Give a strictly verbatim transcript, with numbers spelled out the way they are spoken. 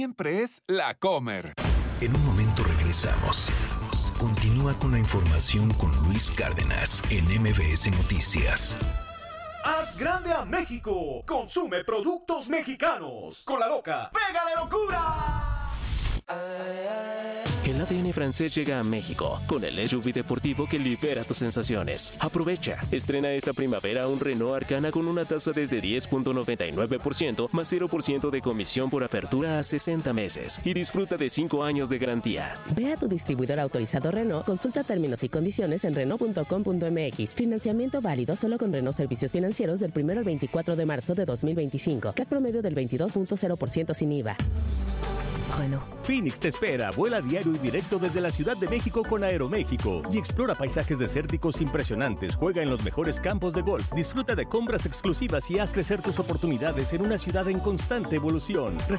Siempre es La Comer. En un momento regresamos. Continúa con la información con Luis Cárdenas en M V S Noticias. Haz grande a México. Consume productos mexicanos. Con La Loca, ¡pégale locura! El A D N francés llega a México con el S U V deportivo que libera tus sensaciones. Aprovecha. Estrena esta primavera un Renault Arcana con una tasa desde diez punto noventa y nueve por ciento más cero por ciento de comisión por apertura a sesenta meses y disfruta de cinco años de garantía. Ve a tu distribuidor autorizado Renault, consulta términos y condiciones en Renault punto com punto m x. Financiamiento válido solo con Renault Servicios Financieros del primero al veinticuatro de marzo de dos mil veinticinco. C A T promedio del veintidós punto cero por ciento sin I V A. Renault. Phoenix te espera. Vuela diario y directo desde la Ciudad de México con Aeroméxico y explora paisajes desérticos impresionantes. Juega en los mejores campos de golf. Disfruta de compras exclusivas y haz crecer tus oportunidades en una ciudad en constante evolución.